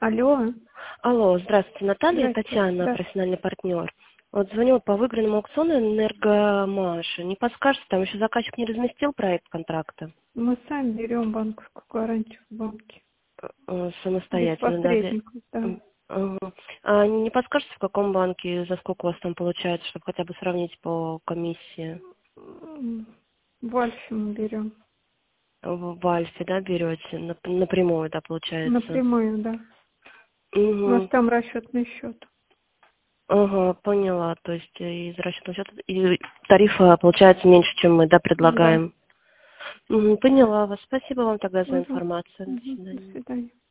Алло, Алло, здравствуйте, Наталья, здрасте. Татьяна, Да. профессиональный партнер. Вот звоню по выигранному аукциону «Энергомаша». Не подскажете, там еще заказчик не разместил проект контракта? Мы сами берем банковскую гарантию в банке. Без Самостоятельно, да? посредников, да. Ага. А не подскажете, в каком банке, за сколько у вас там получается, чтобы хотя бы сравнить по комиссии? В Альфе мы берем. В Альфе, да, берете? Напрямую, да, получается? Напрямую, да. У нас Угу. там расчетный счет. Ага, поняла. То есть из расчетного счета и тарифа получается меньше, чем мы, да, Да. предлагаем. Поняла вас. Спасибо вам тогда за Пожалуйста. информацию. До До свидания. свидания.